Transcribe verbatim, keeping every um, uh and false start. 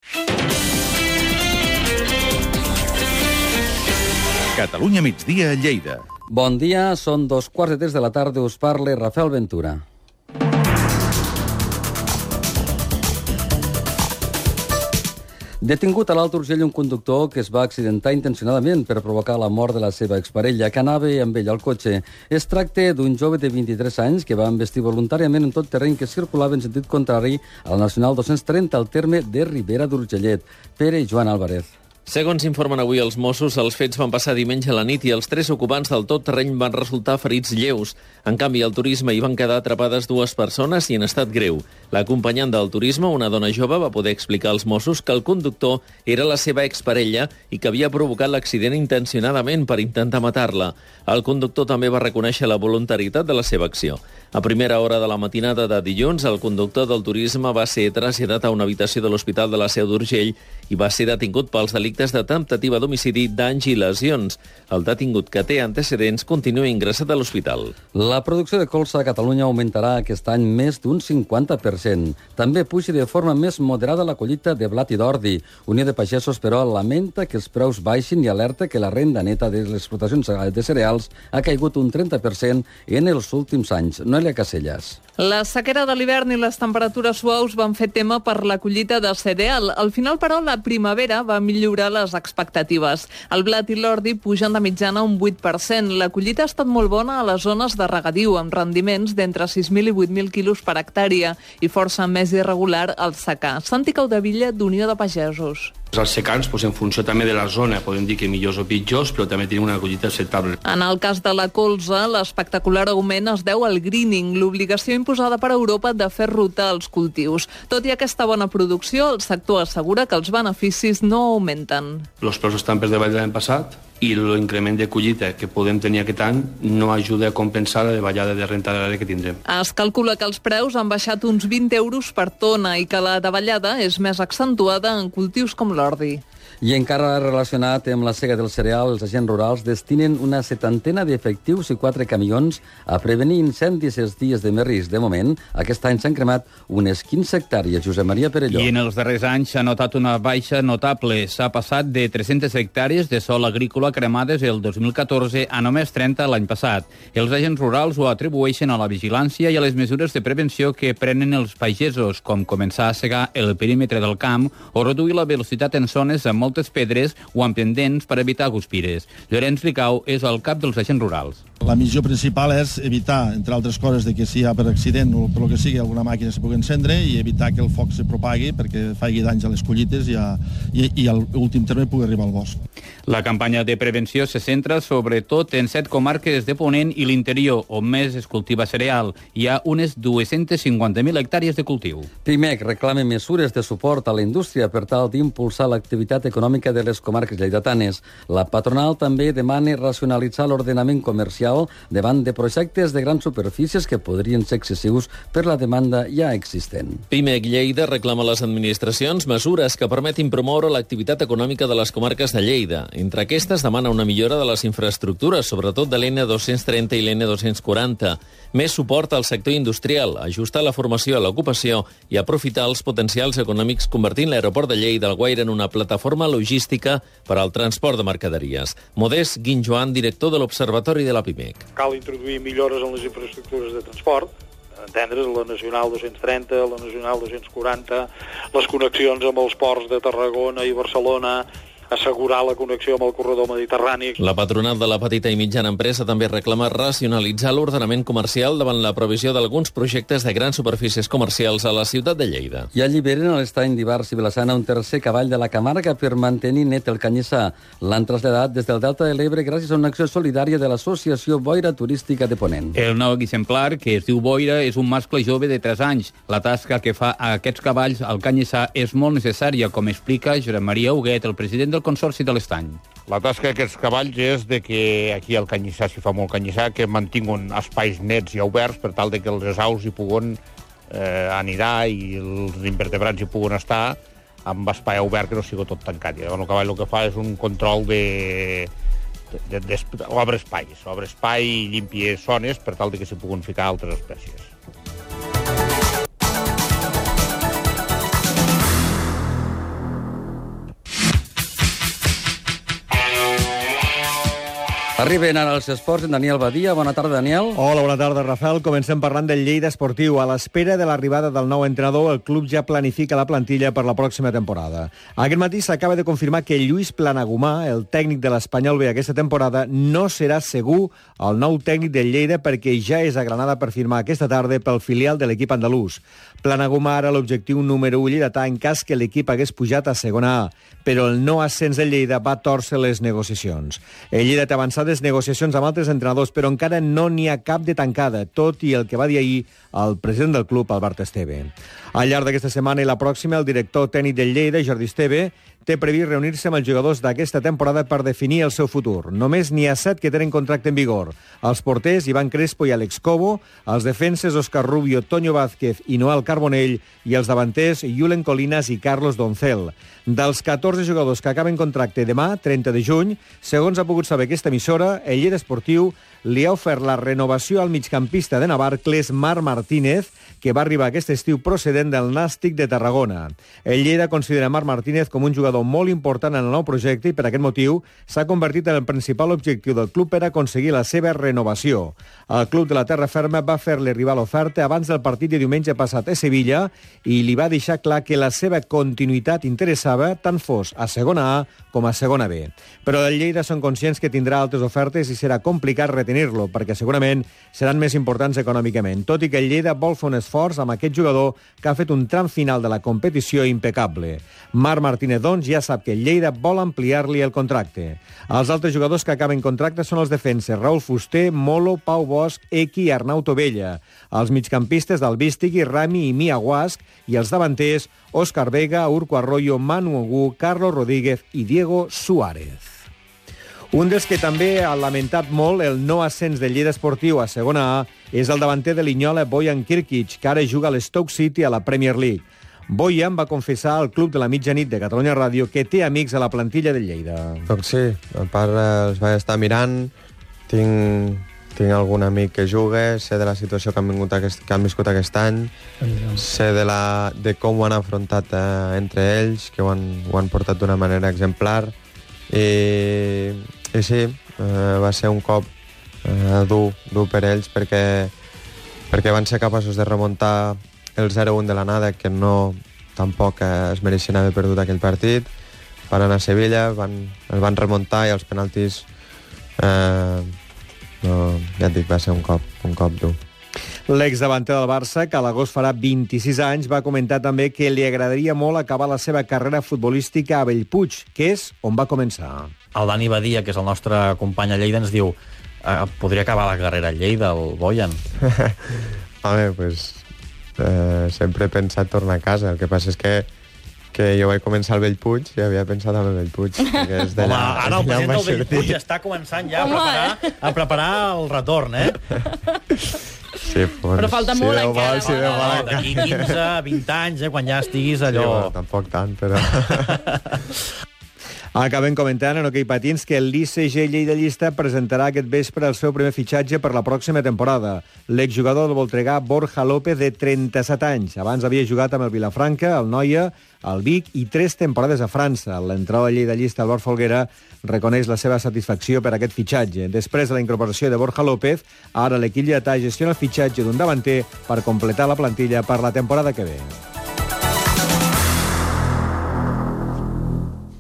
Catalunya migdia a Lleida. Bon dia, són dos quarts de tres de la tarda, us parla Rafael Ventura. Detingut a l'Alt Urgell un conductor que es va accidentar intencionadament per provocar la mort de la seva exparella, que anava amb ell al cotxe. Es tracta d'un jove de vint-i-tres anys que va embestir voluntàriament en tot terreny que circulava en sentit contrari al Nacional dos-cents trenta al terme de Ribera d'Urgellet. Pere i Joan Álvarez. Segons informen avui els Mossos, els fets van passar diumenge a la nit i els tres ocupants del tot terreny van resultar ferits lleus. En canvi, al turisme hi van quedar atrapades dues persones i en estat greu. L'acompanyant del turisme, una dona jove, va poder explicar als Mossos que el conductor era la seva exparella i que havia provocat l'accident intencionadament per intentar matar-la. El conductor també va reconèixer la voluntarietat de la seva acció. A primera hora de la matinada de dilluns, el conductor del turisme va ser traslladat a una habitació de l'Hospital de la Seu d'Urgell i va ser detingut pels delictes de temptativa d'homicidi, danys i lesions. El detingut, que té antecedents, continua ingressat a l'hospital. La producció de colza a Catalunya augmentarà aquest any més d'un cinquanta per cent. També puja de forma més moderada la collita de blat i d'ordi. Unió de Pagesos, però, lamenta que els preus baixin i alerta que la renda neta de les explotacions de cereals ha caigut un trenta per cent en els últims anys. Noelia Casellas. La sequera de l'hivern i les temperatures suaus van fer tema per la collita de cereal. Al final, però, la primavera va millorar les expectatives. El blat i l'ordi pugen de mitjana un vuit per cent. La collita ha estat molt bona a les zones de regadiu, amb rendiments d'entre sis mil i vuit mil quilos per hectàrea i força més irregular al secà. Santi Caudevilla, d'Unió de Pagesos. Els secans, doncs, en funció també de la zona, podem dir que millors o pitjors, però també tenim una collita acceptable. En el cas de la colza, l'espectacular augment es deu al greening, l'obligació imposada per Europa de fer rotar els cultius. Tot i aquesta bona producció, el sector assegura que els beneficis no augmenten. Els preus estan per davall de l'any passat i l'increment de collita que podem tenir aquest any no ajuda a compensar la davallada de renta agrària que tindrem. Es calcula que els preus han baixat uns vint euros per tona i que la davallada és més accentuada en cultius com l'ordi. I encara relacionat amb la sega del cereal, els agents rurals destinen una setantena d'efectius i quatre camions a prevenir incendis els dies de més risc. De moment, aquest any s'han cremat unes quinze hectàrees. Josep Maria Perelló. I en els darrers anys s'ha notat una baixa notable. S'ha passat de tres-centes hectàrees de sòl agrícola cremades el dos mil catorze a només trenta l'any passat. Els agents rurals ho atribueixen a la vigilància i a les mesures de prevenció que prenen els pagesos, com començar a segar el perímetre del camp o reduir la velocitat en zones amb moltes pedres o amb pendents per evitar guspires. Llorenç Ricau és el cap dels agents rurals. La missió principal és evitar, entre altres coses, de que si hi ha per accident o per lo que sigui alguna màquina se pugui encendre i evitar que el foc se propagui perquè faci danys a les collites i, a, i, i a l'últim terme pugui arribar al bosc. La campanya de prevenció se centra sobretot en set comarques de Ponent i l'interior, on més es cultiva cereal. Hi ha unes dues-centes cinquanta mil hectàrees de cultiu. Pimec reclama mesures de suport a la indústria per tal d'impulsar l'activitat econòmica de les comarques lleidatanes. La patronal també demana racionalitzar l'ordenament comercial davant de projectes de grans superfícies que podrien ser excessius per la demanda ja existent. Pimec Lleida reclama a les administracions mesures que permetin promoure l'activitat econòmica de les comarques de Lleida. Entre aquestes demana una millora de les infraestructures, sobretot de l'N dos-cents trenta i l'N dos-cents quaranta, més suport al sector industrial, ajustar la formació a l'ocupació i aprofitar els potencials econòmics convertint l'aeroport de Lleida Alguaire en una plataforma logística per al transport de mercaderies. Modest Guinjoan, director de l'Observatori de la Pimec. Cal introduir millores en les infraestructures de transport, entendre's la Nacional dos-cents trenta, la Nacional dos-cents quaranta, les connexions amb els ports de Tarragona i Barcelona, assegurar la connexió amb el corredor mediterrani. La patronal de la petita i mitjana empresa també reclama racionalitzar l'ordenament comercial davant la previsió d'alguns projectes de grans superfícies comercials a la ciutat de Lleida. I alliberen a l'estany d'Ivars i Vilassana un tercer cavall de la Camarga per mantenir net el canyissà. L'han traslladat des del Delta de l'Ebre gràcies a una acció solidària de l'Associació Boira Turística de Ponent. El nou exemplar, que es diu Boira, és un mascle jove de tres anys. La tasca que fa a aquests cavalls al canyissà és molt necessària, com explica Josep Maria Huguet, el president del Consorci de l'Estany. La tasca d'aquests cavalls és de que aquí al canyissà s'hi fa molt canyissà, que mantinguin espais nets i oberts per tal de que les aus hi puguen eh, anirar i els invertebrats hi puguen estar amb espai obert que no sigui tot tancat. I el cavall el que fa és un control de, de, de, de obre espais, obre espai i limpia zones per tal de que s'hi puguen ficar altres espècies. Arriben ara els esports en Daniel Badia. Bona tarda, Daniel. Hola, bona tarda, Rafael. Comencem parlant del Lleida Esportiu. A l'espera de l'arribada del nou entrenador, el club ja planifica la plantilla per la pròxima temporada. Aquest matí s'acaba de confirmar que Lluís Planagumà, el tècnic de l'Espanyol B aquesta temporada, no serà segur el nou tècnic del Lleida perquè ja és a Granada per firmar aquesta tarda pel filial de l'equip andalús. Planagumà era l'objectiu número u lleidatà en cas que l'equip hagués pujat a segona A, però el no ascens del Lleida va tòrcer les negociacions. El Lleida té avançades negociacions amb altres entrenadors, però encara no n'hi ha cap de tancada, tot i el que va dir ahir el president del club, Albert Esteve. Al llarg d'aquesta setmana i la pròxima, el director tècnic del Lleida, Jordi Esteve, té previst reunir-se amb els jugadors d'aquesta temporada per definir el seu futur. Només n'hi ha set que tenen contracte en vigor. Els porters, Iván Crespo i Àlex Cobo, els defenses, Óscar Rubio, Toño Vázquez i Noel Carbonell, i els davanters, Julen Colinas i Carlos Doncel. Dels catorze jugadors que acaben contracte demà, trenta de juny, segons ha pogut saber aquesta emissora, el Lleida Esportiu li ha ofert la renovació al migcampista de Navarcles, Marc Martínez, que va arribar aquest estiu procedent del Nàstic de Tarragona. El Lleida considera Marc Martínez com un jugador molt important en el nou projecte i per aquest motiu s'ha convertit en el principal objectiu del club per aconseguir la seva renovació. El club de la Terra Ferma va fer-li arribar l'oferta abans del partit de diumenge passat a Sevilla i li va deixar clar que la seva continuïtat interessava tant fos a segona A com a segona B. Però el Lleida són conscients que tindrà altres ofertes i serà complicat retenir-lo, perquè segurament seran més importants econòmicament, tot i que el Lleida vol fer un esforç amb aquest jugador que ha fet un tram final de la competició impecable. Marc Martínez, doncs, ja sap que el Lleida vol ampliar-li el contracte. Els altres jugadors que acaben contracte són els defenses Raúl Fuster, Molo, Pau Bosch, Eki i Arnau Tovella, els migcampistes d'Albístigui, Rami i Mia Guasc, i els davanters Òscar Vega, Urco Arroyo, Manu Ogú, Carlos Rodríguez i Diego Suárez. Un dels que també ha lamentat molt el no ascens del Lleida Esportiu a segona A és el davanter de Linyola, Bojan Kirkic, que ara juga a l'Stoke City a la Premier League. Bojan va confessar al Club de la Mitjanit de Catalunya Ràdio que té amics a la plantilla del Lleida. Doncs sí, a part els vaig estar mirant, tinc, tinc algun amic que juga, sé de la situació que han, vingut aquest, que han viscut aquest any, sé de, la, de com ho han afrontat eh, entre ells, que ho han, ho han portat d'una manera exemplar, i, i sí, eh, va ser un cop eh, dur, dur per ells perquè, perquè van ser capaços de remuntar el zero un de l'anada, que no tampoc eh, es mereixien haver perdut aquell partit. Van anar a Sevilla, van, el van remuntar i els penaltis eh, no, ja et dic, va ser un cop, un cop dur. L'exdavanter del Barça, que a l'agost farà vint-i-sis anys, va comentar també que li agradaria molt acabar la seva carrera futbolística a Bellpuig, que és on va començar. El Dani Badia, que és el nostre company a Lleida, ens diu eh, podria acabar la carrera a Lleida, el Bojan. Home, pues, eh, sempre he pensat tornar a casa. El que passa és que que jo vaig començar al Bellpuig i havia pensat en el Bellpuig. Que és de Home, la, ara el president del sortir. Bellpuig està començant ja a preparar, a preparar el retorn, eh? Sí, pues, Però falta si molt Déu encara. vol, si Déu vol. No, d'aquí quinze, vint anys, eh, quan ja estiguis allò... Sí, bueno, tampoc tant, però... Acabem comentant en hoquei patins que l'I C G Lleida Llista presentarà aquest vespre el seu primer fitxatge per la pròxima temporada. L'exjugador del Voltregà, Borja López, de trenta-set anys. Abans havia jugat amb el Vilafranca, el Noia, el Vic i tres temporades a França. L'entrada de Lleida Llista, Albert Folguera, reconeix la seva satisfacció per aquest fitxatge. Després de la incorporació de Borja López, ara l'equip lleidatà gestiona el fitxatge d'un davanter per completar la plantilla per la temporada que ve.